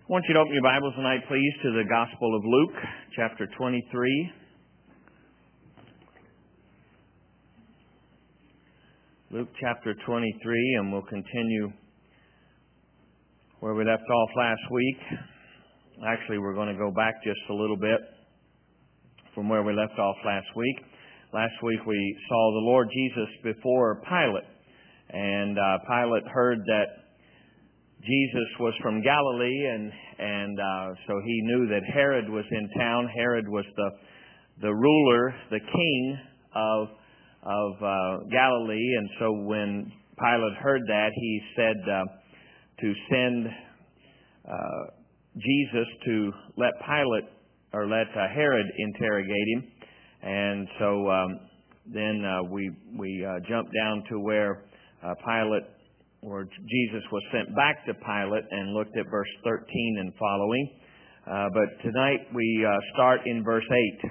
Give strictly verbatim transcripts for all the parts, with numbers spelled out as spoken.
I want you to open your Bibles tonight, please, to the Gospel of Luke, chapter twenty-three. Luke chapter twenty-three, and we'll continue where we left off last week. Actually, we're going to go back just a little bit from where we left off last week. Last week we saw the Lord Jesus before Pilate, and uh, Pilate heard that Jesus was from Galilee, and and uh, so he knew that Herod was in town. Herod was the the ruler, the king of of uh, Galilee, and so when Pilate heard that, he said uh, to send uh, Jesus to let Pilate or let uh, Herod interrogate him, and so um, then uh, we we uh, jumped down to where uh, Pilate. Where Jesus was sent back to Pilate, and looked at verse thirteen and following. Uh, but tonight we uh, start in verse eight.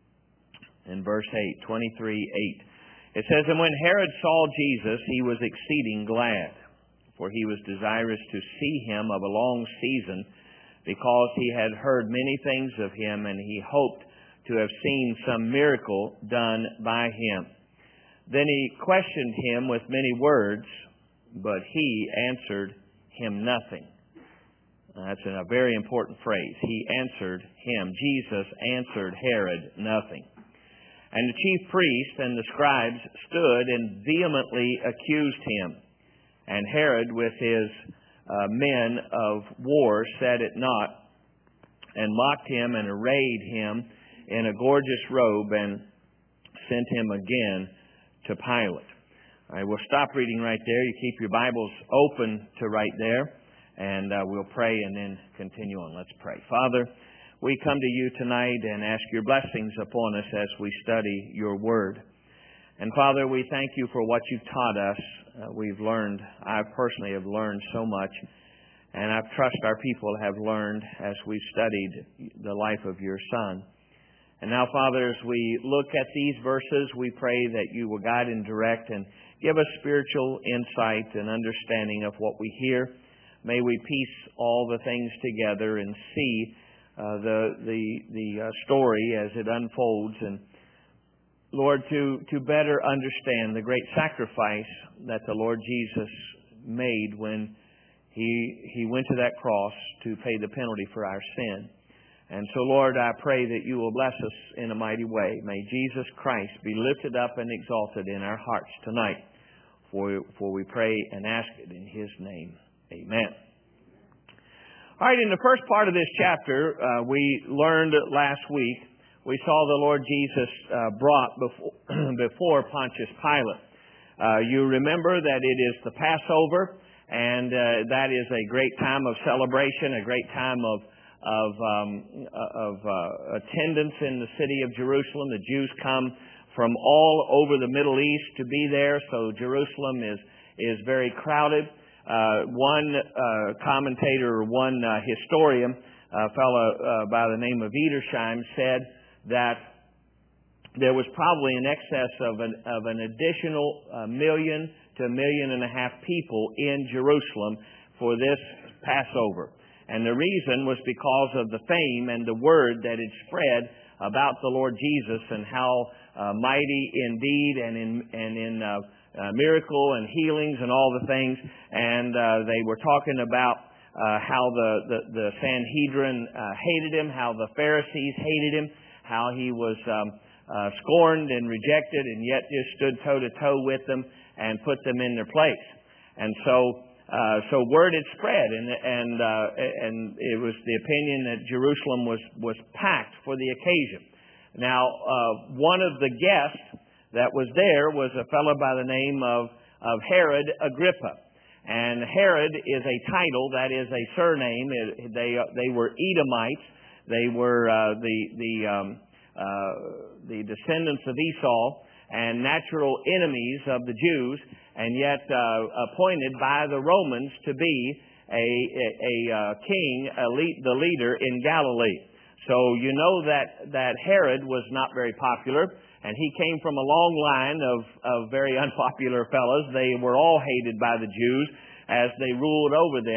In verse eight, twenty-three eight. It says, "And when Herod saw Jesus, he was exceeding glad, for he was desirous to see him of a long season, because he had heard many things of him, and he hoped to have seen some miracle done by him. Then he questioned him with many words, but he answered him nothing." That's a very important phrase. He answered him. Jesus answered Herod nothing. "And the chief priests and the scribes stood and vehemently accused him. And Herod with his uh, men of war set at naught, and mocked him and arrayed him in a gorgeous robe, and sent him again to Pilate." All right, we'll stop reading right there. You keep your Bibles open to right there, and uh, we'll pray and then continue on. Let's pray. Father, we come to you tonight and ask your blessings upon us as we study your word. And Father, we thank you for what you've taught us. Uh, we've learned, I personally have learned so much, and I trust our people have learned as we've studied the life of your Son. And now, Father, as we look at these verses, we pray that you will guide and direct and give us spiritual insight and understanding of what we hear. May we piece all the things together and see uh, the the the uh, story as it unfolds, and Lord, to to better understand the great sacrifice that the Lord Jesus made when he he went to that cross to pay the penalty for our sin. And so, Lord, I pray that you will bless us in a mighty way. May Jesus Christ be lifted up and exalted in our hearts tonight. For, for we pray and ask it in his name. Amen. All right, in the first part of this chapter, uh, we learned last week, we saw the Lord Jesus uh, brought before, before Pontius Pilate. Uh, you remember that it is the Passover, and uh, that is a great time of celebration, a great time of of um, of uh, attendance in the city of Jerusalem. The Jews come from all over the Middle East to be there, so Jerusalem is is very crowded. Uh, one uh, commentator, or one uh, historian, a fellow uh, by the name of Edersheim, said that there was probably in excess of an of an additional uh, million to a million and a half people in Jerusalem for this Passover. And the reason was because of the fame and the word that had spread about the Lord Jesus, and how uh, mighty indeed and in and in uh, uh, miracle and healings and all the things. And uh, they were talking about uh, how the, the, the Sanhedrin uh, hated him, how the Pharisees hated him, how he was um, uh, scorned and rejected, and yet just stood toe to toe with them and put them in their place. And so Uh, so word had spread, and and uh, and it was the opinion that Jerusalem was was packed for the occasion. Now, uh, one of the guests that was there was a fellow by the name of of Herod Agrippa, and Herod is a title, that is a surname. It, they they were Edomites. They were uh, the the um, uh, the descendants of Esau and natural enemies of the Jews, and yet uh, appointed by the Romans to be a, a, a uh, king, a lead, the leader in Galilee. So you know that, that Herod was not very popular, and he came from a long line of, of very unpopular fellows. They were all hated by the Jews as they ruled over them.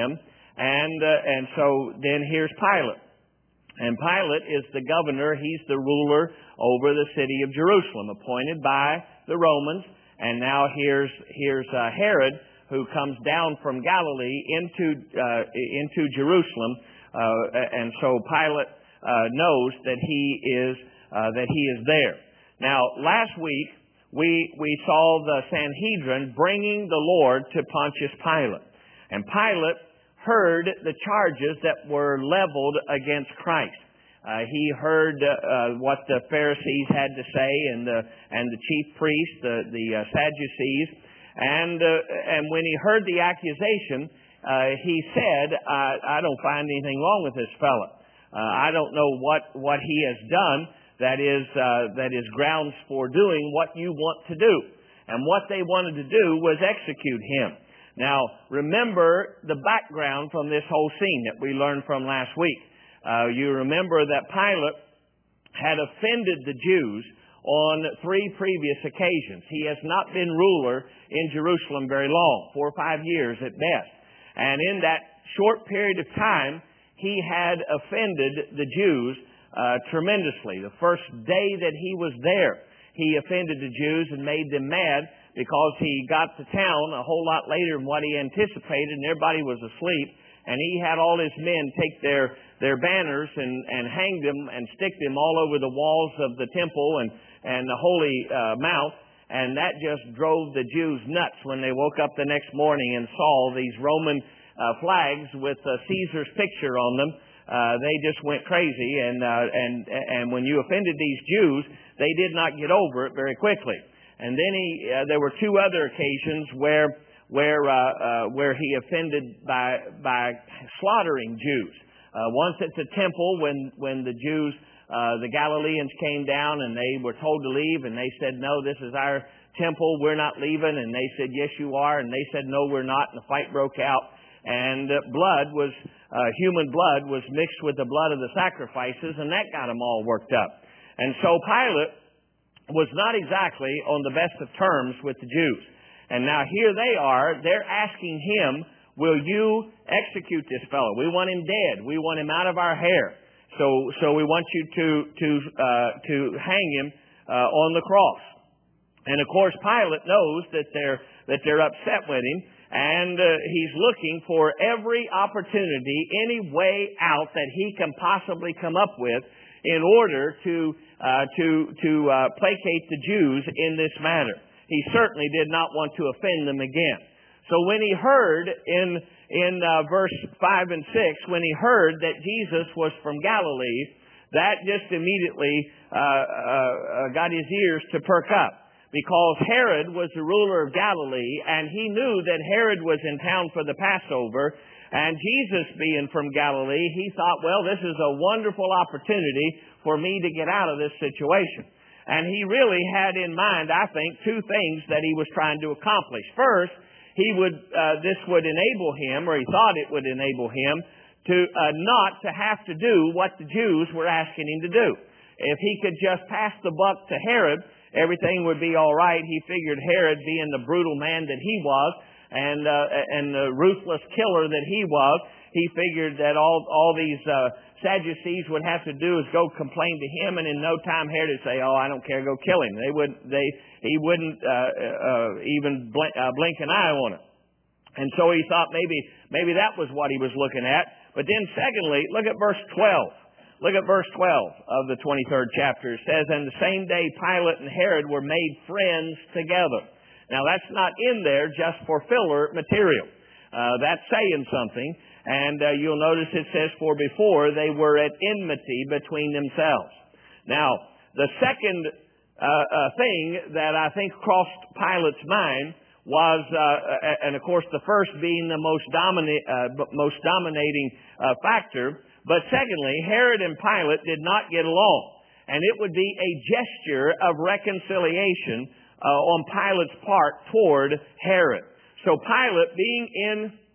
And, uh, and so then here's Pilate. And Pilate is the governor. He's the ruler over the city of Jerusalem, appointed by the Romans. And now here's, here's uh, Herod, who comes down from Galilee into, uh, into Jerusalem. Uh, and so Pilate uh, knows that he is, uh, that he is there. Now, last week, we, we saw the Sanhedrin bringing the Lord to Pontius Pilate. And Pilate heard the charges that were leveled against Christ. Uh, he heard uh, uh, what the Pharisees had to say, and the and the chief priests, the the uh, Sadducees, and uh, and when he heard the accusation, uh, he said, I, "I don't find anything wrong with this fellow. Uh, I don't know what what he has done that is uh, that is grounds for doing what you want to do." And what they wanted to do was execute him. Now, remember the background from this whole scene that we learned from last week. Uh, you remember that Pilate had offended the Jews on three previous occasions. He has not been ruler in Jerusalem very long, four or five years at best. And in that short period of time, he had offended the Jews uh, tremendously. The first day that he was there, he offended the Jews and made them mad, because he got to town a whole lot later than what he anticipated, and everybody was asleep. And he had all his men take their, their banners and, and hang them and stick them all over the walls of the temple and, and the Holy uh, Mount. And that just drove the Jews nuts when they woke up the next morning and saw these Roman uh, flags with uh, Caesar's picture on them. Uh, they just went crazy. And, uh, and, and when you offended these Jews, they did not get over it very quickly. And then he, uh, there were two other occasions where where uh, uh, where he offended by by slaughtering Jews. Uh, once at the temple, when when the Jews, uh, the Galileans came down and they were told to leave, and they said, "No, this is our temple. We're not leaving." And they said, "Yes, you are." And they said, "No, we're not." And the fight broke out, and uh, blood was uh, human blood was mixed with the blood of the sacrifices, and that got them all worked up. And so Pilate was not exactly on the best of terms with the Jews. And now here they are, they're asking him, "Will you execute this fellow? We want him dead. We want him out of our hair. So, so we want you to, to, uh, to hang him, uh, on the cross." And of course, Pilate knows that they're, that they're upset with him, and uh, he's looking for every opportunity, any way out that he can possibly come up with in order to uh, to to uh, placate the Jews in this matter. He certainly did not want to offend them again. So when he heard in in uh, verse five and six, when he heard that Jesus was from Galilee, that just immediately uh, uh, got his ears to perk up, because Herod was the ruler of Galilee, and he knew that Herod was in town for the Passover. And Jesus being from Galilee, he thought, well, this is a wonderful opportunity for me to get out of this situation. And he really had in mind, I think, two things that he was trying to accomplish. First, he would, uh, this would enable him, or he thought it would enable him, to uh, not to have to do what the Jews were asking him to do. If he could just pass the buck to Herod, everything would be all right. He figured Herod, being the brutal man that he was, and uh, and the ruthless killer that he was, he figured that all all these uh, Sadducees would have to do is go complain to him, and in no time Herod would say, "Oh, I don't care, go kill him." They would they he wouldn't uh, uh, even blink, uh, blink an eye on it. And so he thought maybe maybe that was what he was looking at. But then secondly, look at verse twelve. Look at verse twelve of the twenty-third chapter. It says, "And the same day Pilate and Herod were made friends together." Now, that's not in there just for filler material. Uh, that's saying something. And uh, you'll notice it says, "For before they were at enmity between themselves." Now, the second uh, uh, thing that I think crossed Pilate's mind was, uh, and of course the first being the most, domina- uh, most dominating uh, factor, but secondly, Herod and Pilate did not get along. And it would be a gesture of reconciliation Uh, on Pilate's part toward Herod. So Pilate, being in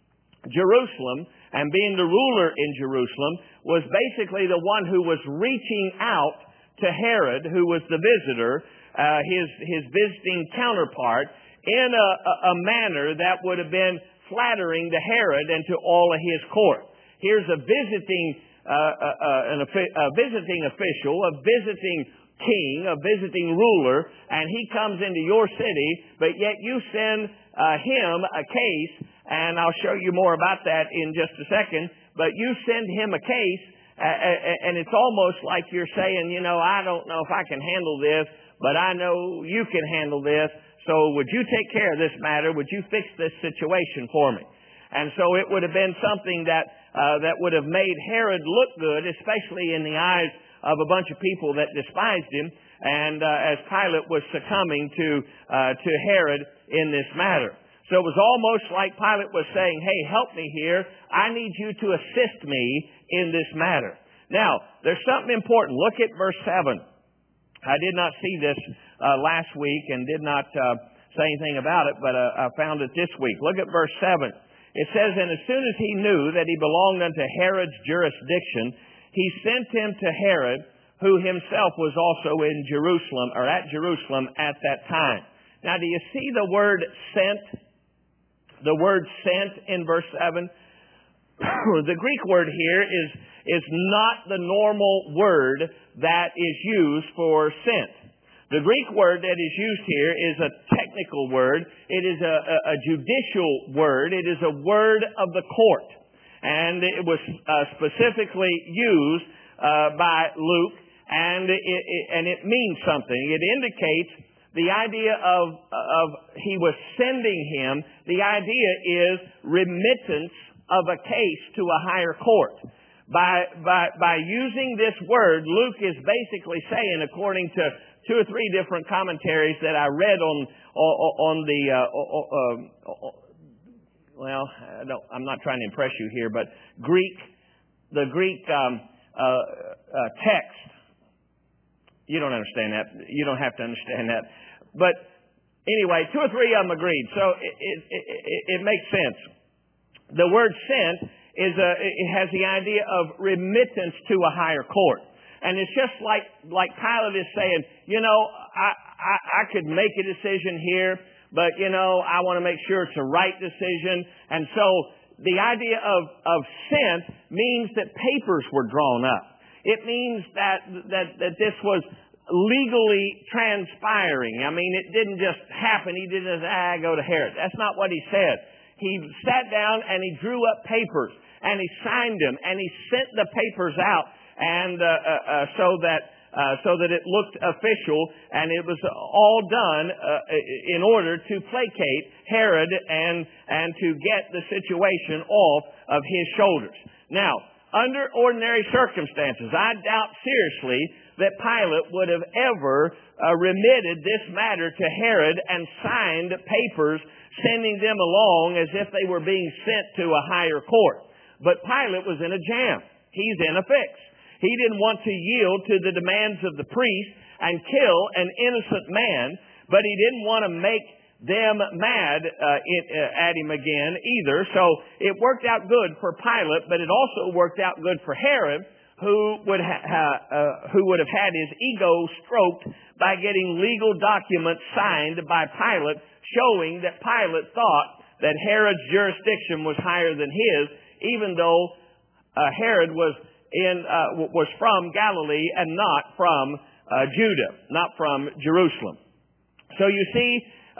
Jerusalem and being the ruler in Jerusalem, was basically the one who was reaching out to Herod, who was the visitor, uh, his his visiting counterpart, in a, a manner that would have been flattering to Herod and to all of his court. Here's a visiting, uh, uh, uh, an, a visiting official, a visiting king, a visiting ruler, and he comes into your city, but yet you send uh, him a case, and I'll show you more about that in just a second, but you send him a case, uh, and it's almost like you're saying, you know, I don't know if I can handle this, but I know you can handle this, so would you take care of this matter? Would you fix this situation for me? And so it would have been something that uh, that would have made Herod look good, especially in the eyes of a bunch of people that despised him, and uh, as Pilate was succumbing to uh, to Herod in this matter. So it was almost like Pilate was saying, hey, help me here. I need you to assist me in this matter. Now, there's something important. Look at verse seven. I did not see this uh, last week and did not uh, say anything about it, but uh, I found it this week. Look at verse seven. It says, and as soon as he knew that he belonged unto Herod's jurisdiction, he sent him to Herod, who himself was also in Jerusalem, or at Jerusalem at that time. Now, do you see the word sent? The word sent in verse seven? The Greek word here is, is not the normal word that is used for sent. The Greek word that is used here is a technical word. It is a, a, a judicial word. It is a word of the court. And it was uh, specifically used uh, by Luke, and it, it, and it means something. It indicates the idea of, of he was sending him. The idea is remittance of a case to a higher court. By, by, by using this word, Luke is basically saying, according to two or three different commentaries that I read on, on the, uh, uh, well, I don't, I'm not trying to impress you here, but Greek, the Greek um, uh, uh, text, you don't understand that. You don't have to understand that. But anyway, two or three of them agreed, so it, it, it, it makes sense. The word sent is a, it has the idea of remittance to a higher court. And it's just like, like Pilate is saying, you know, I, I, I could make a decision here, but, you know, I want to make sure it's a right decision. And so the idea of, of sent means that papers were drawn up. It means that, that, that this was legally transpiring. I mean, it didn't just happen. He didn't just, ah, go to Herod. That's not what he said. He sat down and he drew up papers and he signed them and he sent the papers out, and uh, uh, uh, so that uh, so that it looked official, and it was all done uh, in order to placate Herod and and to get the situation off of his shoulders. Now, under ordinary circumstances, I doubt seriously that Pilate would have ever uh, remitted this matter to Herod and signed papers sending them along as if they were being sent to a higher court. But Pilate was in a jam. He's in a fix. He didn't want to yield to the demands of the priest and kill an innocent man, but he didn't want to make them mad uh, it, uh, at him again either. So it worked out good for Pilate, but it also worked out good for Herod, who would ha- uh, who would have had his ego stroked by getting legal documents signed by Pilate, showing that Pilate thought that Herod's jurisdiction was higher than his, even though uh, Herod was in uh, was from Galilee and not from uh, Judah, not from Jerusalem. So you see, uh,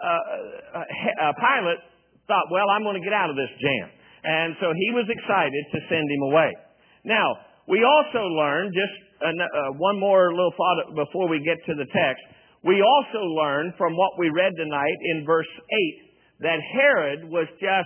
uh, uh, Pilate thought, well, I'm going to get out of this jam. And so he was excited to send him away. Now, we also learned, just uh, one more little thought before we get to the text, we also learned from what we read tonight in verse eight that Herod was just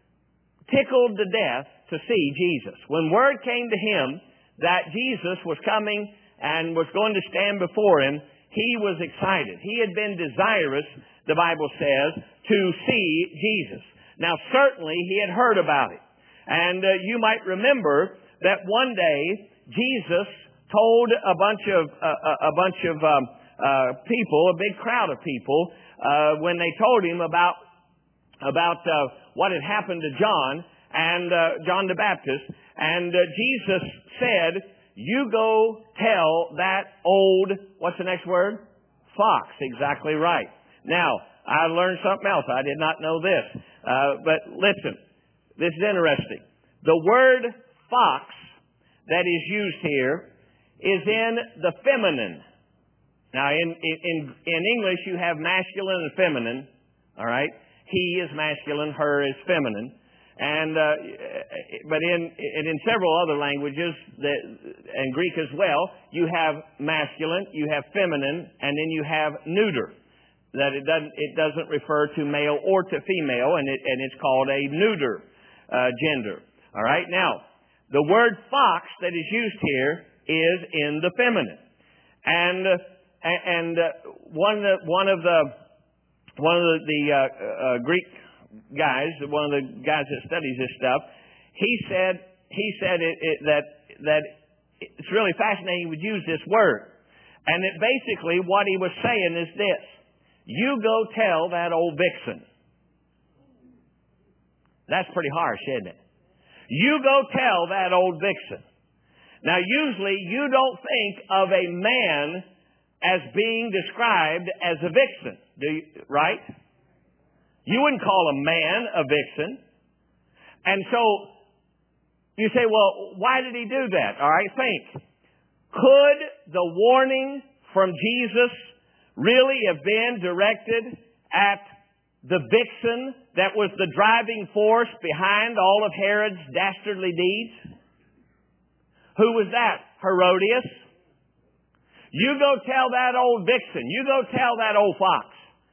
tickled to death to see Jesus. When word came to him that Jesus was coming and was going to stand before him, he was excited. He had been desirous, the Bible says, to see Jesus. Now, certainly he had heard about it. And uh, you might remember that one day Jesus told a bunch of uh, a bunch of um, uh, people, a big crowd of people, uh, when they told him about about uh, what had happened to John and uh, John the Baptist, and uh, Jesus said, "You go tell that old," what's the next word? Fox. Exactly right. Now, I learned something else. I did not know this. Uh, but listen, this is interesting. The word fox that is used here is in the feminine. Now, in, in, in English, you have masculine and feminine. All right? He is masculine, her is feminine. And, uh, but in, and in several other languages, that, and Greek as well, you have masculine, you have feminine, and then you have neuter. That it doesn't, it doesn't refer to male or to female, and it, and it's called a neuter, uh, gender. All right? Now, the word fox that is used here is in the feminine. And, uh, and, uh, one of the, one of the, one of the, the uh, uh, Greek guys, one of the guys that studies this stuff, he said, he said it, it, that, that it's really fascinating he would use this word. And that basically what he was saying is this: you go tell that old vixen. That's pretty harsh, isn't it? You go tell that old vixen. Now, usually you don't think of a man as being described as a vixen, do you, right? You wouldn't call a man a vixen. And so you say, well, why did he do that? All right, think. Could the warning from Jesus really have been directed at the vixen that was the driving force behind all of Herod's dastardly deeds? Who was that? Herodias. You go tell that old vixen. You go tell that old fox.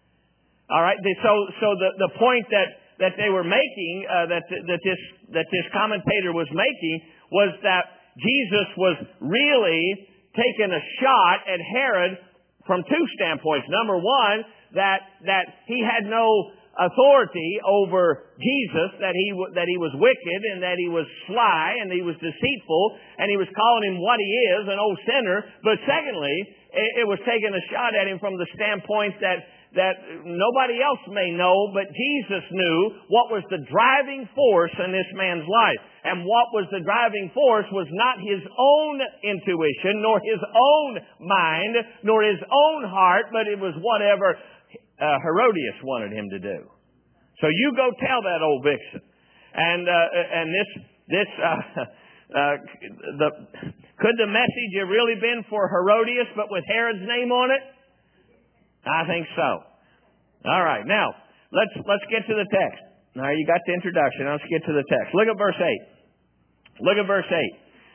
All right. So, so the the point that that they were making, uh, that that this that this commentator was making, was that Jesus was really taking a shot at Herod from two standpoints. Number one, that that he had no authority over Jesus, that he that he was wicked and that he was sly and he was deceitful and he was calling him what he is, an old sinner. But secondly, it, it was taking a shot at him from the standpoint that that nobody else may know, but Jesus knew what was the driving force in this man's life. And what was the driving force was not his own intuition, nor his own mind, nor his own heart, but it was whatever uh, Herodias wanted him to do. So you go tell that old vixen. And uh, and this this uh, uh, the could the message have really been for Herodias, but with Herod's name on it? I think so. All right. Now, let's let's get to the text. Now, you got the introduction. Let's get to the text. Look at verse eight. Look at verse eight.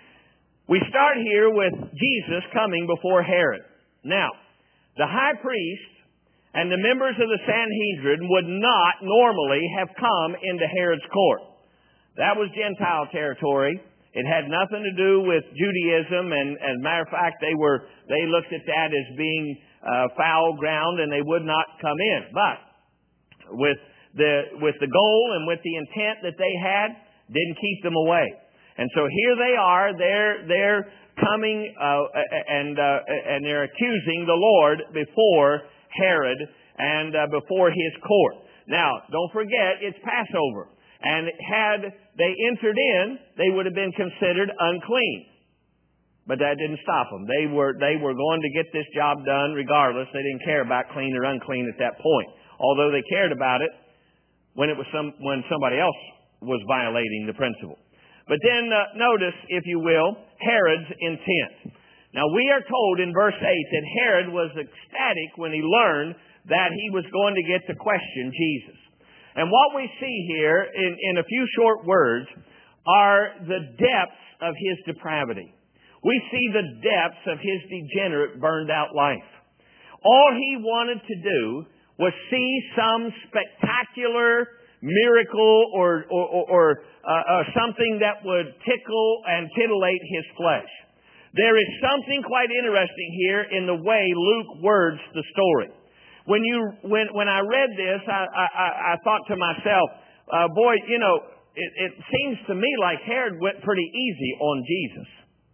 We start here with Jesus coming before Herod. Now, the high priest and the members of the Sanhedrin would not normally have come into Herod's court. That was Gentile territory. It had nothing to do with Judaism, and as a matter of fact, they were they looked at that as being uh, foul ground, and they would not come in. But with the with the goal and with the intent that they had, didn't keep them away. And so here they are. They're they're coming uh, and uh, and they're accusing the Lord before Herod and uh, before his court. Now, don't forget, it's Passover. And had they entered in, they would have been considered unclean. But that didn't stop them. They were, they were going to get this job done regardless. They didn't care about clean or unclean at that point. Although they cared about it when it was some, when somebody else was violating the principle. But then uh, notice, if you will, Herod's intent. Now we are told in verse eight that Herod was ecstatic when he learned that he was going to get to question Jesus. And what we see here in, in a few short words are the depths of his depravity. We see the depths of his degenerate, burned out life. All he wanted to do was see some spectacular miracle or, or, or, or uh, uh, something that would tickle and titillate his flesh. There is something quite interesting here in the way Luke words the story. When you when when I read this, I I, I thought to myself, uh, boy, you know, it, it seems to me like Herod went pretty easy on Jesus.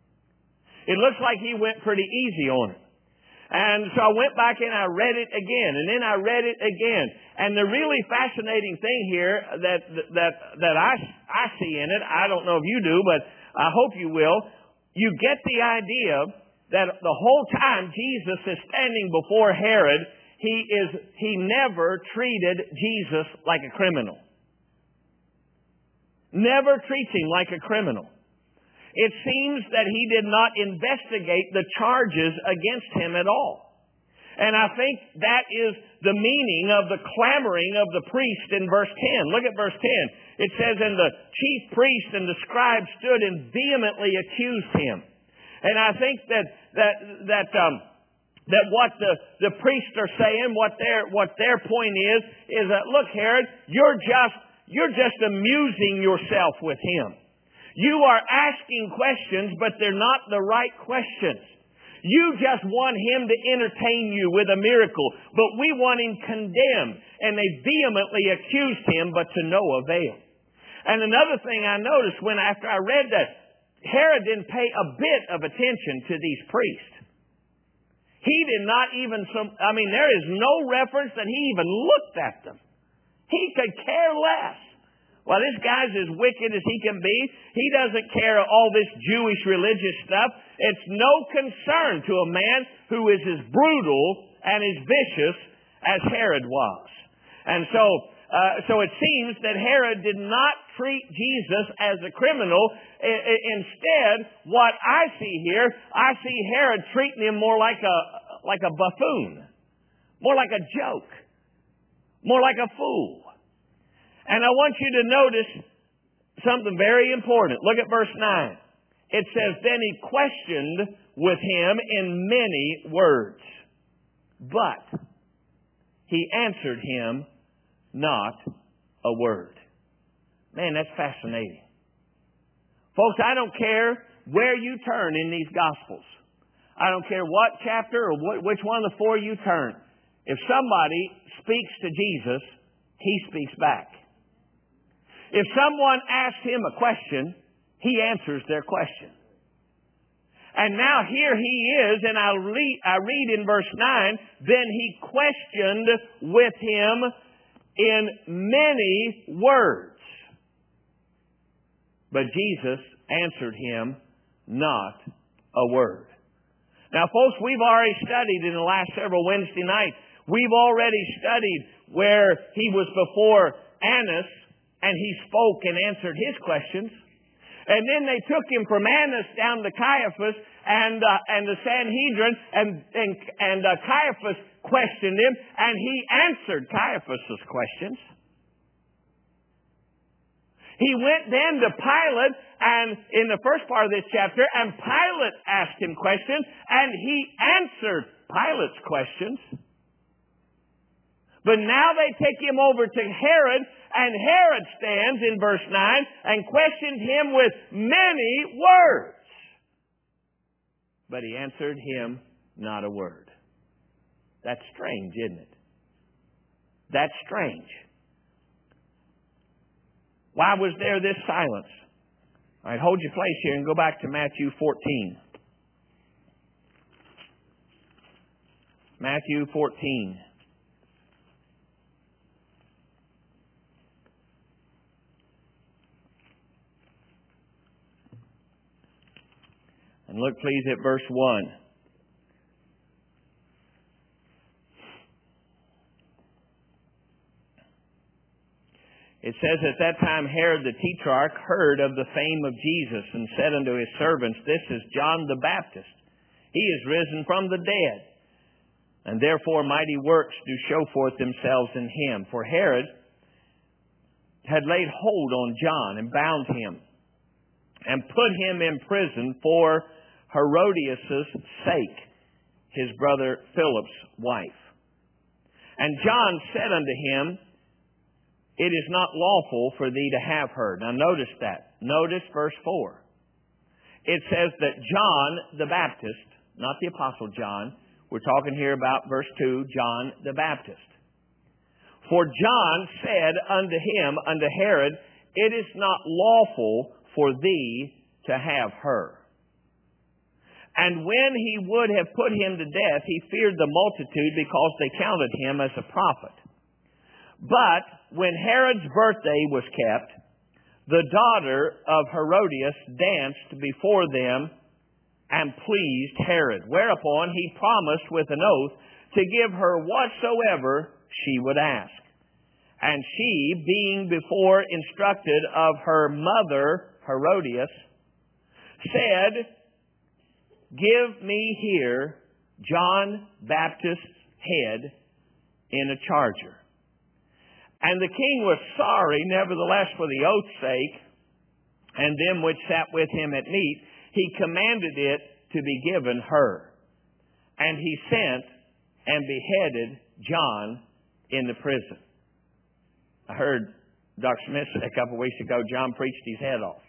It looks like he went pretty easy on him. And so I went back and I read it again, and then I read it again. And the really fascinating thing here that that that I I see in it, I don't know if you do, but I hope you will. You get the idea that the whole time Jesus is standing before Herod, he is he never treated Jesus like a criminal. never treats him like a criminal. It seems that he did not investigate the charges against him at all. And I think that is the meaning of the clamoring of the priest in verse ten. Look at verse ten. It says, and the chief priest and the scribe stood and vehemently accused him. And I think that that that um, that what the, the priests are saying, what their what their point is, is that look, Herod, you're just you're just amusing yourself with him. You are asking questions, but they're not the right questions. You just want him to entertain you with a miracle, but we want him condemned. And they vehemently accused him, but to no avail. And another thing I noticed when after I read that, Herod didn't pay a bit of attention to these priests. He did not even, some, I mean, there is no reference that he even looked at them. He could care less. Well, this guy's as wicked as he can be. He doesn't care all this Jewish religious stuff. It's no concern to a man who is as brutal and as vicious as Herod was. And so, uh, so it seems that Herod did not treat Jesus as a criminal. I, I, instead, what I see here, I see Herod treating him more like a, like a buffoon, more like a joke, more like a fool. And I want you to notice something very important. Look at verse nine. It says, then he questioned with him in many words, but he answered him not a word. Man, that's fascinating. Folks, I don't care where you turn in these Gospels. I don't care what chapter or what, which one of the four you turn. If somebody speaks to Jesus, he speaks back. If someone asks him a question, he answers their question. And now here he is, and I read, I read in verse nine, then he questioned with him in many words. But Jesus answered him not a word. Now, folks, we've already studied in the last several Wednesday nights. We've already studied where he was before Annas, and he spoke and answered his questions. And then they took him from Annas down to Caiaphas and uh, and the Sanhedrin, and and, and uh, Caiaphas questioned him, and he answered Caiaphas' questions. He went then to Pilate, and in the first part of this chapter, and Pilate asked him questions, and he answered Pilate's questions. But now they take him over to Herod, and Herod stands in verse nine and questions him with many words. But he answered him not a word. That's strange, isn't it? That's strange. Why was there this silence? All right, hold your place here and go back to Matthew fourteen. Matthew fourteen. And look, please, at verse one. It says, at that time Herod the Tetrarch heard of the fame of Jesus and said unto his servants, this is John the Baptist. He is risen from the dead, and therefore mighty works do show forth themselves in him. For Herod had laid hold on John and bound him and put him in prison for Herodias' sake, his brother Philip's wife. And John said unto him, it is not lawful for thee to have her. Now notice that. Notice verse four. It says that John the Baptist, not the Apostle John, we're talking here about verse two, John the Baptist. For John said unto him, unto Herod, it is not lawful for thee to have her. And when he would have put him to death, he feared the multitude because they counted him as a prophet. But when Herod's birthday was kept, the daughter of Herodias danced before them and pleased Herod. Whereupon he promised with an oath to give her whatsoever she would ask. And she, being before instructed of her mother, Herodias, said, give me here John Baptist's head in a charger. And the king was sorry, nevertheless, for the oath's sake, and them which sat with him at meat, he commanded it to be given her. And he sent and beheaded John in the prison. I heard Doctor Smith say a couple of weeks ago, John preached his head off.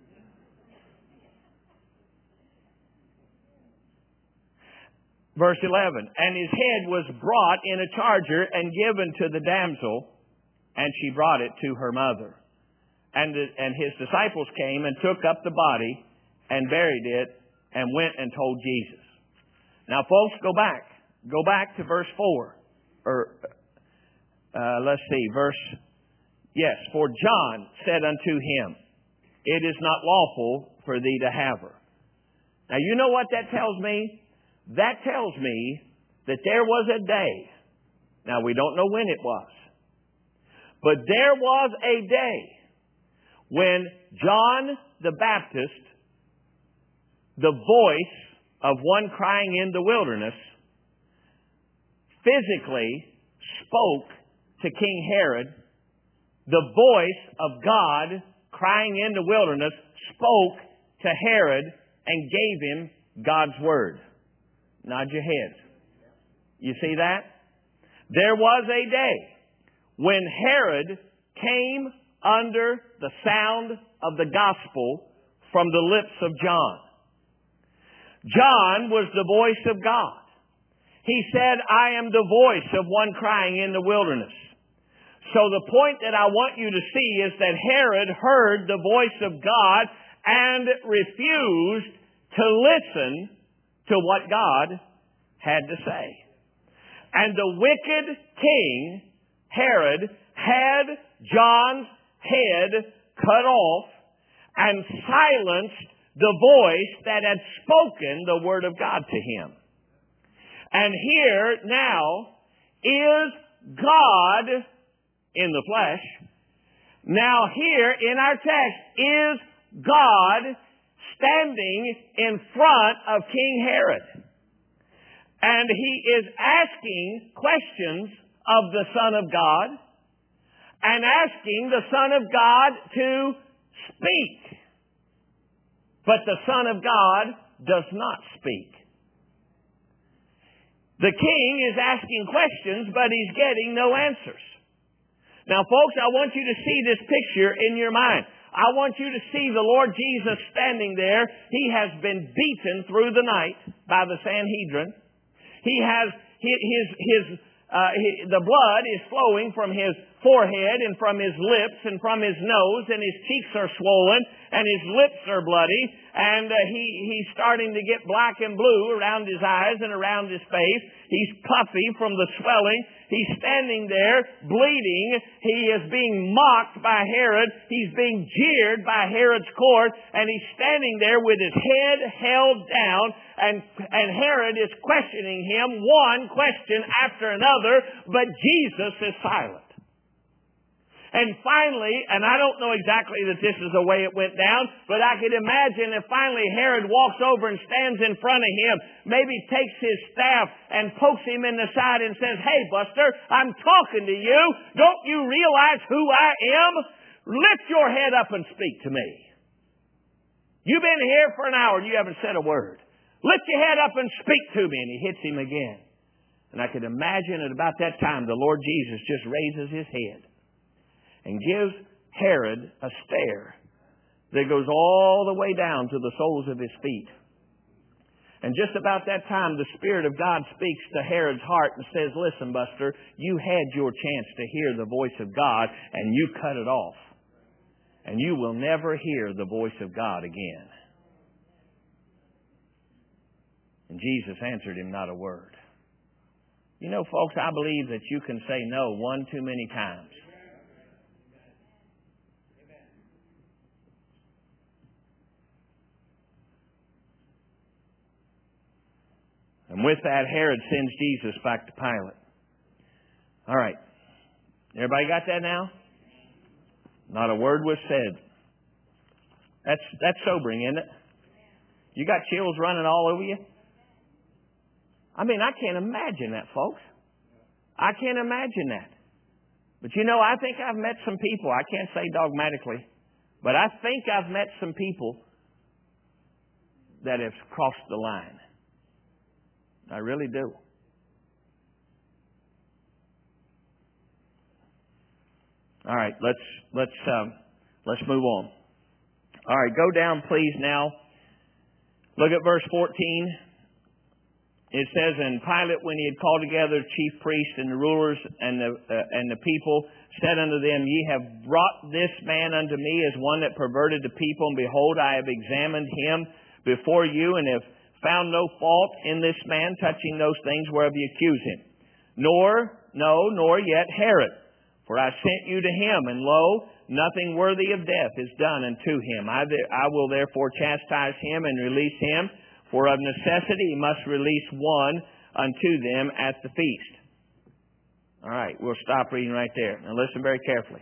Verse eleven, and his head was brought in a charger and given to the damsel, and she brought it to her mother. And, the, and his disciples came and took up the body and buried it and went and told Jesus. Now, folks, go back. Go back to verse four. Or, uh, let's see, verse, yes. For John said unto him, it is not lawful for thee to have her. Now, you know what that tells me? That tells me that there was a day. Now, we don't know when it was. But there was a day when John the Baptist, the voice of one crying in the wilderness, physically spoke to King Herod. The voice of God crying in the wilderness spoke to Herod and gave him God's word. Nod your heads. You see that? There was a day when Herod came under the sound of the gospel from the lips of John. John was the voice of God. He said, I am the voice of one crying in the wilderness. So the point that I want you to see is that Herod heard the voice of God and refused to listen to what God had to say. And the wicked king, Herod, had John's head cut off and silenced the voice that had spoken the word of God to him. And here now is God in the flesh. Now here in our text is God standing in front of King Herod. And he is asking questions of the Son of God and asking the Son of God to speak. But the Son of God does not speak. The king is asking questions, but he's getting no answers. Now, folks, I want you to see this picture in your mind. I want you to see the Lord Jesus standing there. He has been beaten through the night by the Sanhedrin. He has his, his, uh, his, the blood is flowing from his forehead and from his lips and from his nose, and his cheeks are swollen and his lips are bloody, and uh, he, he's starting to get black and blue around his eyes and around his face. He's puffy from the swelling. He's standing there bleeding. He is being mocked by Herod. He's being jeered by Herod's court, and he's standing there with his head held down, and, and Herod is questioning him one question after another, but Jesus is silent. And finally, and I don't know exactly that this is the way it went down, but I could imagine if finally Herod walks over and stands in front of him, maybe takes his staff and pokes him in the side and says, hey, Buster, I'm talking to you. Don't you realize who I am? Lift your head up and speak to me. You've been here for an hour and you haven't said a word. Lift your head up and speak to me. And he hits him again. And I could imagine at about that time the Lord Jesus just raises his head and gives Herod a stare that goes all the way down to the soles of his feet. And just about that time, the Spirit of God speaks to Herod's heart and says, listen, Buster, you had your chance to hear the voice of God, and you cut it off. And you will never hear the voice of God again. And Jesus answered him not a word. You know, folks, I believe that you can say no one too many times. And with that, Herod sends Jesus back to Pilate. All right. Everybody got that now? Not a word was said. That's that's sobering, isn't it? You got chills running all over you? I mean, I can't imagine that, folks. I can't imagine that. But you know, I think I've met some people, I can't say dogmatically, but I think I've met some people that have crossed the line. I really do. All right, let's let's um, let's move on. All right, go down, please. Now, look at verse fourteen. It says, "And Pilate, when he had called together the chief priests and the rulers and the uh, and the people, said unto them, Ye have brought this man unto me as one that perverted the people, and behold, I have examined him before you, and have found no fault in this man touching those things whereof ye accuse him. Nor, no, nor yet Herod. For I sent you to him, and lo, nothing worthy of death is done unto him. I, th- I will therefore chastise him and release him, for of necessity he must release one unto them at the feast." All right, we'll stop reading right there. Now listen very carefully.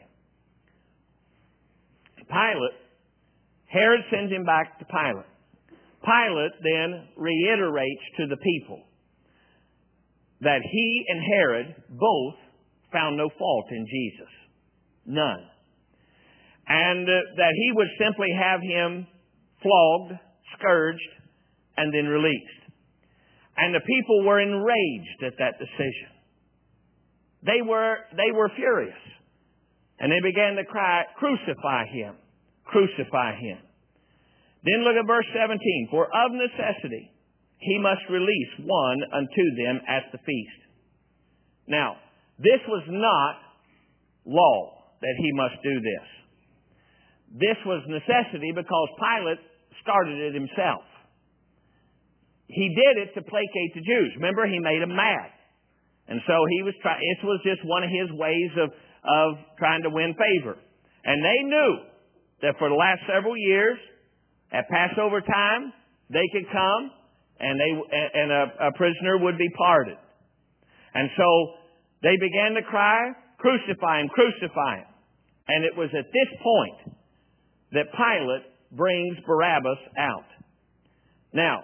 Pilate, Herod sends him back to Pilate. Pilate then reiterates to the people that he and Herod both found no fault in Jesus. None. And uh, that he would simply have him flogged, scourged, and then released. And the people were enraged at that decision. They were, they were furious. And they began to cry, "Crucify him! Crucify him!" Then look at verse seventeen. "For of necessity he must release one unto them at the feast." Now, this was not law that he must do this. This was necessity because Pilate started it himself. He did it to placate the Jews. Remember, he made them mad. And so he was trying, this was just one of his ways of, of trying to win favor. And they knew that for the last several years, at Passover time, they could come and they and a, a prisoner would be pardoned. And so they began to cry, "Crucify him, crucify him." And it was at this point that Pilate brings Barabbas out. Now,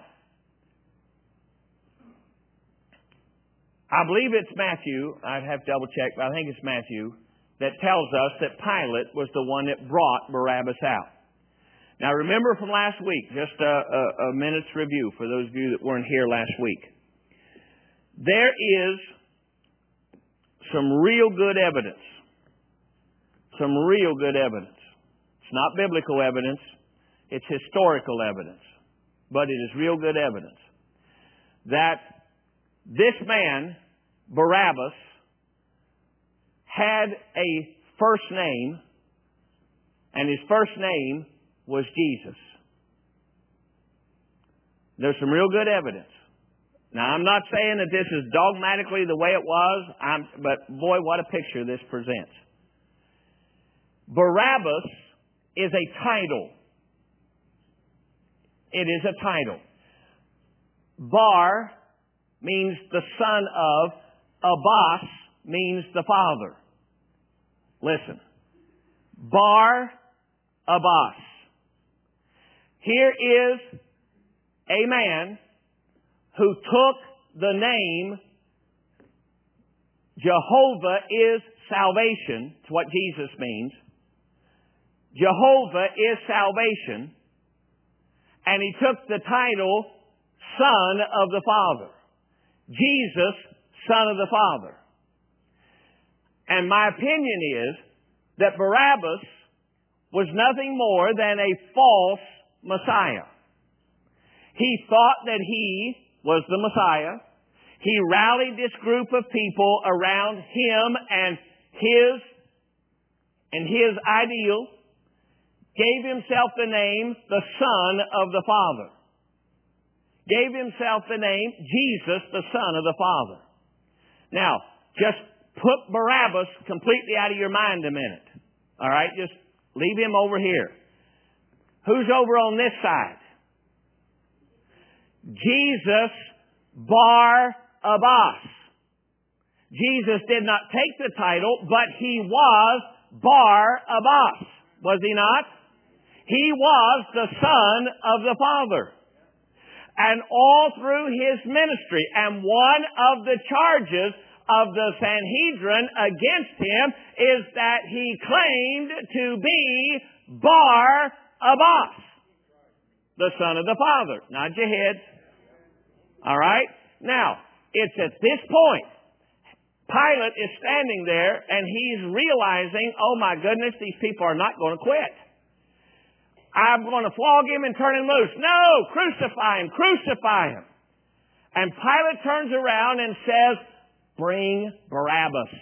I believe it's Matthew, I'd have to double check, but I think it's Matthew, that tells us that Pilate was the one that brought Barabbas out. Now remember from last week, just a, a, a minute's review for those of you that weren't here last week. There is some real good evidence. Some real good evidence. It's not biblical evidence. It's historical evidence. But it is real good evidence that this man, Barabbas, had a first name, and his first name was Jesus. There's some real good evidence. Now, I'm not saying that this is dogmatically the way it was, I'm, but boy, what a picture this presents. Barabbas is a title. It is a title. Bar means the son of. Abbas means the father. Listen. Bar Abbas. Here is a man who took the name Jehovah is salvation. It's what Jesus means. Jehovah is salvation. And he took the title Son of the Father. Jesus, Son of the Father. And my opinion is that Barabbas was nothing more than a false Messiah. He thought that he was the Messiah. He rallied this group of people around him and his and his ideal, gave himself the name the Son of the Father. Gave himself the name Jesus, the Son of the Father. Now, just put Barabbas completely out of your mind a minute. All right? Just leave him over here. Who's over on this side? Jesus Bar Abbas. Jesus did not take the title, but He was Bar-Abbas. Was He not? He was the Son of the Father. And all through His ministry, and one of the charges of the Sanhedrin against Him is that He claimed to be Bar-Abbas, the Son of the Father. Nod your heads. All right? Now, it's at this point, Pilate is standing there and he's realizing, oh my goodness, these people are not going to quit. I'm going to flog him and turn him loose. No, crucify him, crucify him. And Pilate turns around and says, bring Barabbas.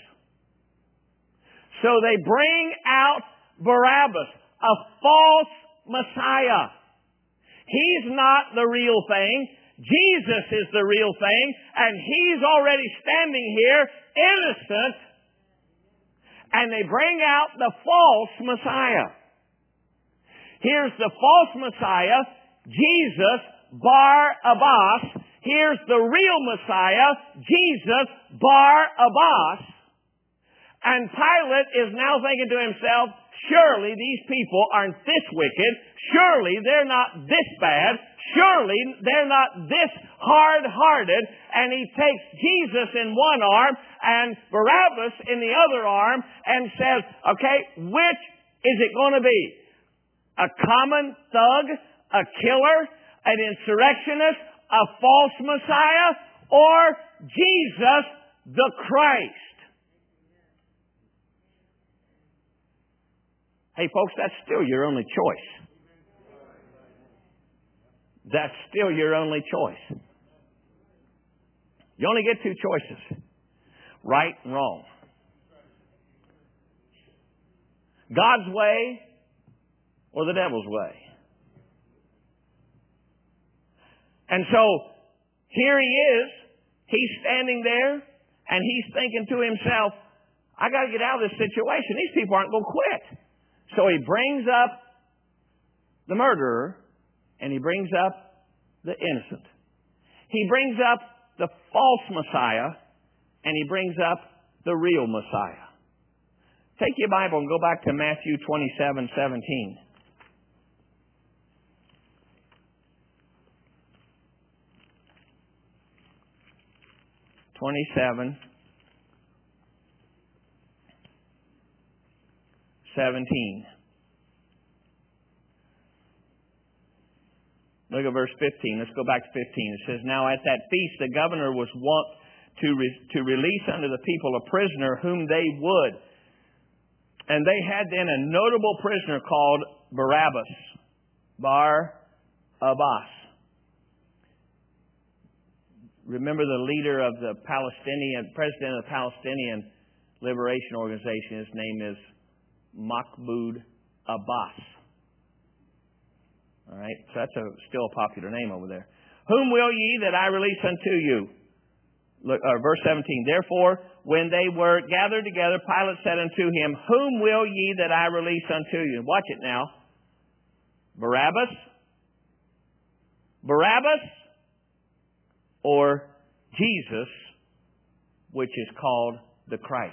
So they bring out Barabbas, a false Messiah. He's not the real thing. Jesus is the real thing, and He's already standing here innocent, and they bring out the false Messiah. Here's the false Messiah, Jesus Bar-Abbas. Here's the real Messiah, Jesus Bar-Abbas. And Pilate is now thinking to himself, surely these people aren't this wicked. Surely they're not this bad. Surely they're not this hard-hearted. And he takes Jesus in one arm and Barabbas in the other arm and says, okay, which is it going to be? A common thug, a killer, an insurrectionist, a false Messiah, or Jesus the Christ? Hey folks, that's still your only choice. That's still your only choice. You only get two choices. Right and wrong. God's way or the devil's way. And so, here he is. He's standing there and he's thinking to himself, I got to get out of this situation. These people aren't going to quit. So he brings up the murderer and he brings up the innocent. He brings up the false Messiah and he brings up the real Messiah. Take your Bible and go back to Matthew twenty-seven seventeen. twenty-seven seventeen. Look at verse fifteen. Let's go back to fifteen. It says, now at that feast the governor was wont to, re- to release unto the people a prisoner whom they would. And they had then a notable prisoner called Barabbas. Bar-Abbas. Remember the leader of the Palestinian, president of the Palestinian Liberation Organization. His name is Mahmoud Abbas. All right, so that's a, still a popular name over there. Whom will ye that I release unto you? Look, uh, verse seventeen. Therefore, when they were gathered together, Pilate said unto him, whom will ye that I release unto you? Watch it now. Barabbas? Barabbas? Or Jesus, which is called the Christ?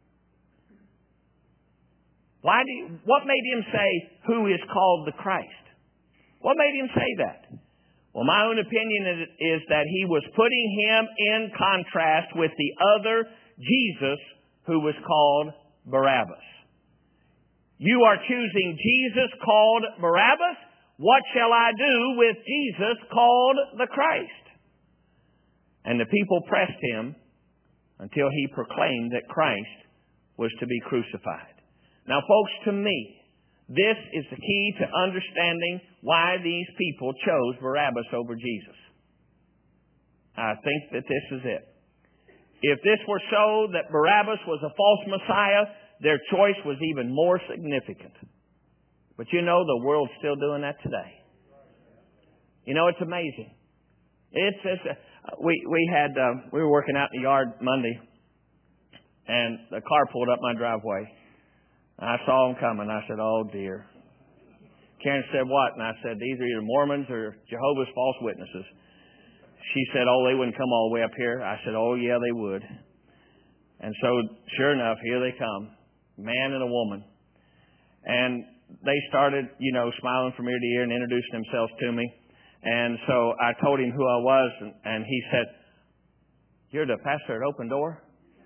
Why do you, what made him say who is called the Christ? What made him say that? Well, my own opinion is, is that he was putting him in contrast with the other Jesus who was called Barabbas. You are choosing Jesus called Barabbas? What shall I do with Jesus called the Christ? And the people pressed him until he proclaimed that Christ was to be crucified. Now, folks, to me, this is the key to understanding why these people chose Barabbas over Jesus. I think that this is it. If this were so that Barabbas was a false Messiah, their choice was even more significant. But you know, the world's still doing that today. You know, it's amazing. It's, it's a, we we had uh, we were working out in the yard Monday, and the car pulled up my driveway. I saw them coming. I said, "Oh dear." Karen said, "What?" And I said, "These are either Mormons or Jehovah's false witnesses." She said, "Oh, they wouldn't come all the way up here." I said, "Oh yeah, they would." And so, sure enough, here they come, man and a woman. And they started, you know, smiling from ear to ear and introducing themselves to me. And so I told him who I was, and, and he said, "You're the pastor at Open Door?"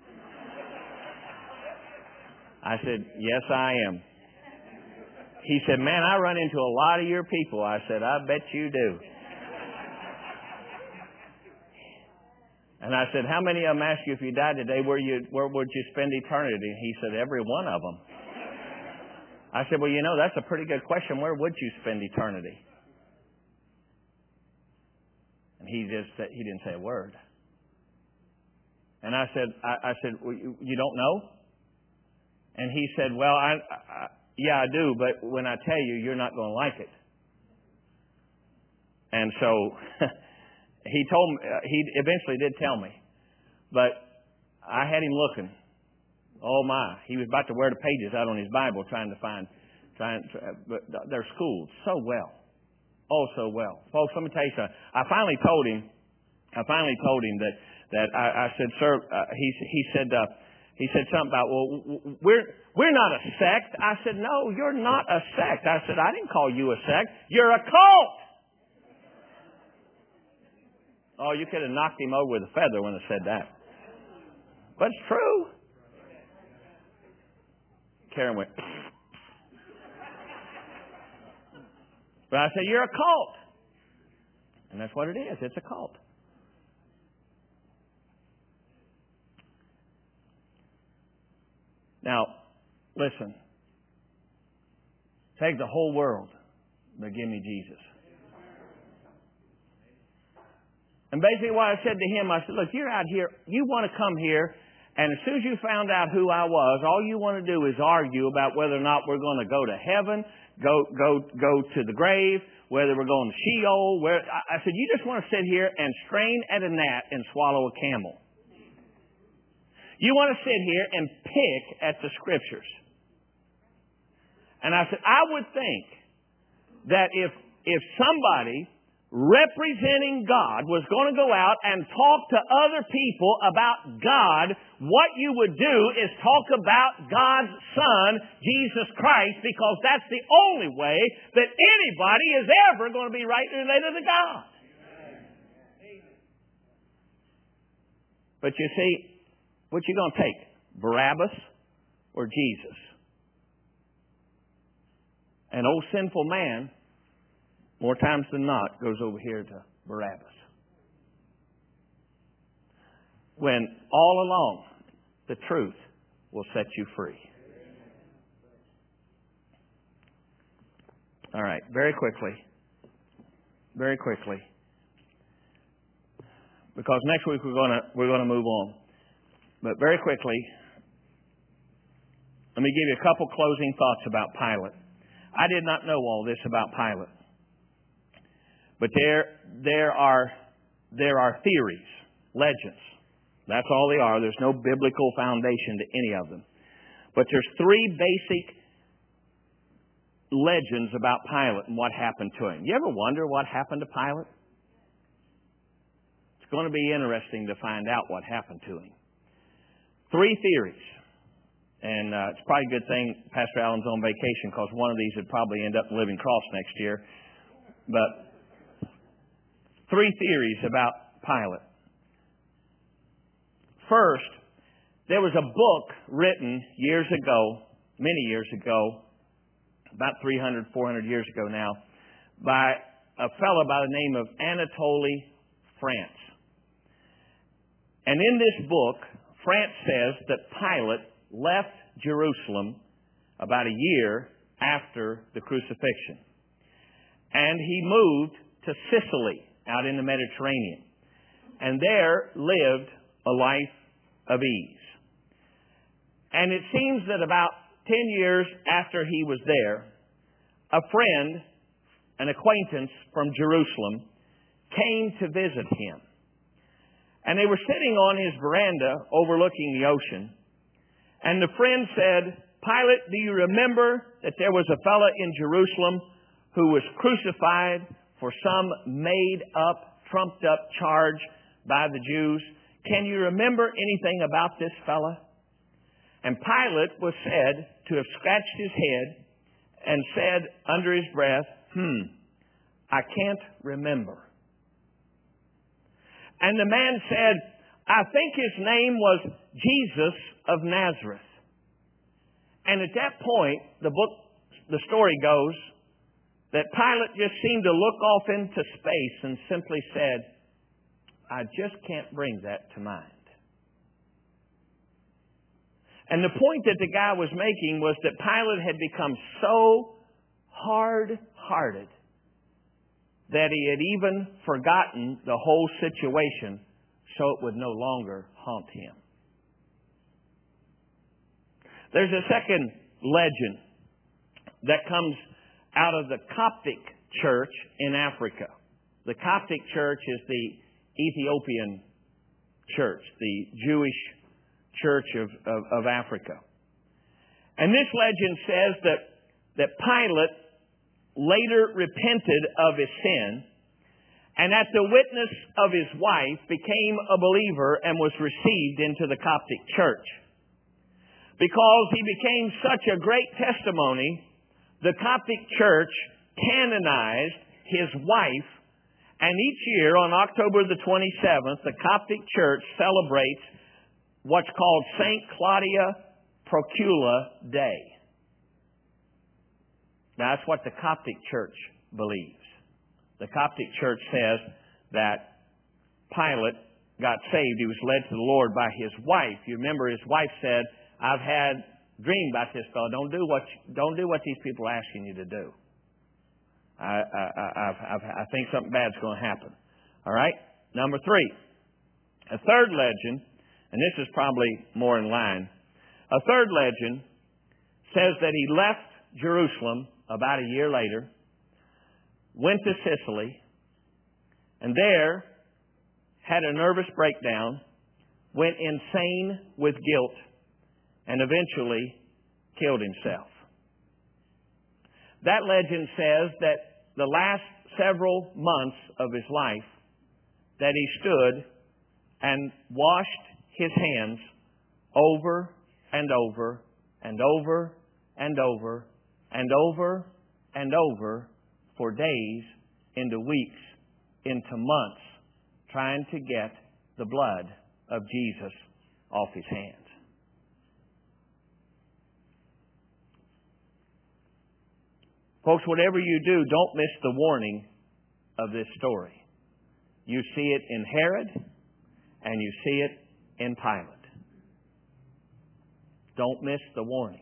I said, "Yes, I am." He said, "Man, I run into a lot of your people." I said, "I bet you do." And I said, "How many of them asked you if you died today, where you where would you spend eternity?" And he said, "Every one of them." I said, "Well, you know, that's a pretty good question. Where would you spend eternity?" And he just said, he didn't say a word. And I said, I, I said, well, you, you don't know? And he said, "Well, I, I yeah, I do, but when I tell you, you're not going to like it." And so he told me, he eventually did tell me, but I had him looking. Oh my, he was about to wear the pages out on his Bible trying to find, trying to, but they're schooled so well. Oh, so well. Folks, let me tell you something. I finally told him, I finally told him that, that I, I said, "Sir," uh, he, he said, uh, he said something about, "Well, we're, we're not a sect." I said, "No, you're not a sect." I said, "I didn't call you a sect. You're a cult." Oh, you could have knocked him over with a feather when I said that. But it's true. Karen went, but I said, "You're a cult." And that's what it is. It's a cult. Now, listen. Take the whole world, but give me Jesus. And basically what I said to him, I said, "Look, you're out here. You want to come here. And as soon as you found out who I was, all you want to do is argue about whether or not we're going to go to heaven, go go go to the grave, whether we're going to Sheol." Where I said, "You just want to sit here and strain at a gnat and swallow a camel. You want to sit here and pick at the Scriptures." And I said, I would think that if if somebody representing God was going to go out and talk to other people about God, what you would do is talk about God's Son, Jesus Christ, because that's the only way that anybody is ever going to be right related to God. But you see, what you going to take? Barabbas or Jesus? An old sinful man, more times than not, goes over here to Barabbas. When all along, the truth will set you free. All right, very quickly. Very quickly. Because next week we're going to we're going to move on. But very quickly, let me give you a couple closing thoughts about Pilate. I did not know all this about Pilate. But there, there are, there are theories, legends. That's all they are. There's no biblical foundation to any of them. But there's three basic legends about Pilate and what happened to him. You ever wonder what happened to Pilate? It's going to be interesting to find out what happened to him. Three theories. And uh, it's probably a good thing Pastor Allen's on vacation, because one of these would probably end up in Living Cross next year. But three theories about Pilate. First, there was a book written years ago, many years ago, about three hundred, four hundred years ago now, by a fellow by the name of Anatole France. And in this book, France says that Pilate left Jerusalem about a year after the crucifixion. And he moved to Sicily, out in the Mediterranean. And there lived a life of ease. And it seems that about ten years after he was there, a friend, an acquaintance from Jerusalem, came to visit him. And they were sitting on his veranda overlooking the ocean. And the friend said, "Pilate, do you remember that there was a fellow in Jerusalem who was crucified for some made-up, trumped-up charge by the Jews? can you remember anything about this fella? And Pilate was said to have scratched his head and said under his breath, hmm, I can't remember. And the man said, I think his name was Jesus of Nazareth. And at that point, the book, the story goes, that Pilate just seemed to look off into space and simply said, I just can't bring that to mind. And the point that the guy was making was that Pilate had become so hard-hearted that he had even forgotten the whole situation so it would no longer haunt him. There's a second legend that comes out of the Coptic Church in Africa. The Coptic Church is the Ethiopian church, the Jewish church of, of, of Africa. And this legend says that, that Pilate later repented of his sin, and at the witness of his wife became a believer and was received into the Coptic Church. Because he became such a great testimony, the Coptic Church canonized his wife, and each year on October the twenty-seventh, the Coptic Church celebrates what's called Saint Claudia Procula Day. Now, that's what the Coptic Church believes. The Coptic Church says that Pilate got saved. He was led to the Lord by his wife. You remember his wife said, I've had a dream about this fellow. Don't do what don't do what these people are asking you to do. I I I, I, I think something bad's going to happen. All right. Number three, a third legend, and this is probably more in line. A third legend says that he left Jerusalem about a year later, went to Sicily, and there had a nervous breakdown, went insane with guilt, and eventually killed himself. That legend says that the last several months of his life that he stood and washed his hands over and over and over and over and over and over for days, into weeks, into months, trying to get the blood of Jesus off his hands. Folks, whatever you do, don't miss the warning of this story. You see it in Herod, and you see it in Pilate. Don't miss the warning.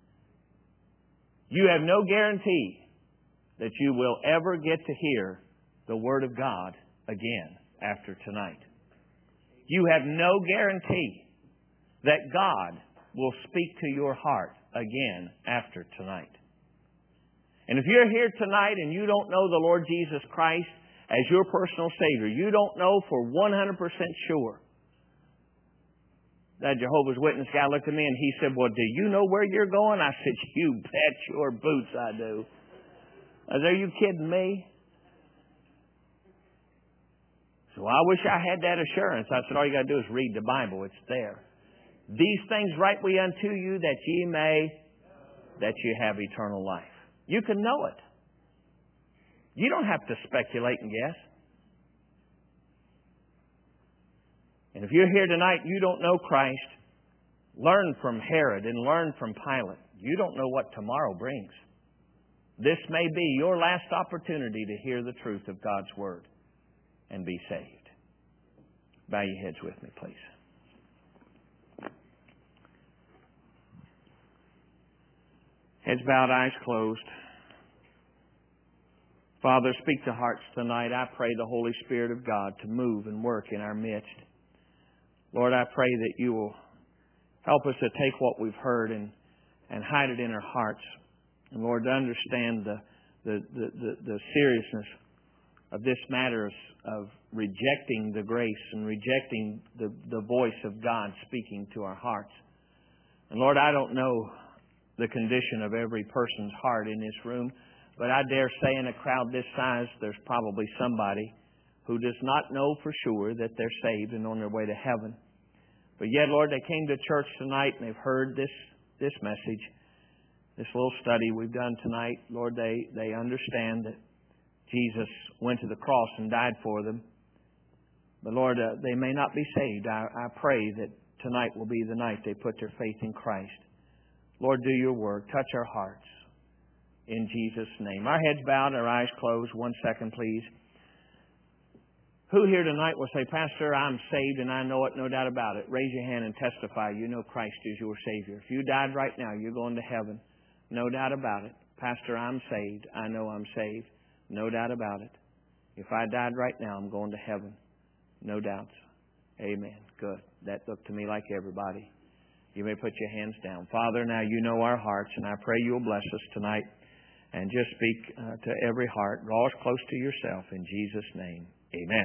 You have no guarantee that you will ever get to hear the Word of God again after tonight. You have no guarantee that God will speak to your heart again after tonight. And if you're here tonight and you don't know the Lord Jesus Christ as your personal Savior, you don't know for one hundred percent sure. That Jehovah's Witness guy looked at me and he said, well, do you know where you're going? I said, you bet your boots I do. I said, are you kidding me? So I wish I had that assurance. I said, all you got to do is read the Bible. It's there. These things write we unto you that ye may, that you have eternal life. You can know it. You don't have to speculate and guess. And if you're here tonight and you don't know Christ, learn from Herod and learn from Pilate. You don't know what tomorrow brings. This may be your last opportunity to hear the truth of God's Word and be saved. Bow your heads with me, please. Heads bowed, eyes closed. Father, speak to hearts tonight. I pray the Holy Spirit of God to move and work in our midst. Lord, I pray that you will help us to take what we've heard and, and hide it in our hearts. And Lord, to understand the, the, the, the, the seriousness of this matter of, of rejecting the grace and rejecting the, the voice of God speaking to our hearts. And Lord, I don't know the condition of every person's heart in this room, but I dare say in a crowd this size, there's probably somebody who does not know for sure that they're saved and on their way to heaven. But yet, Lord, they came to church tonight and they've heard this, this message, this little study we've done tonight. Lord, they, they understand that Jesus went to the cross and died for them. But Lord, uh, they may not be saved. I, I pray that tonight will be the night they put their faith in Christ. Lord, do your work. Touch our hearts. In Jesus' name. Our heads bowed, our eyes closed. One second, please. Who here tonight will say, Pastor, I'm saved and I know it, no doubt about it. Raise your hand and testify. You know Christ is your Savior. If you died right now, you're going to heaven. No doubt about it. Pastor, I'm saved. I know I'm saved. No doubt about it. If I died right now, I'm going to heaven. No doubts. Amen. Good. That looked to me like everybody. You may put your hands down. Father, now you know our hearts, and I pray you'll bless us tonight and just speak uh, to every heart. Draw us close to yourself in Jesus' name. Amen.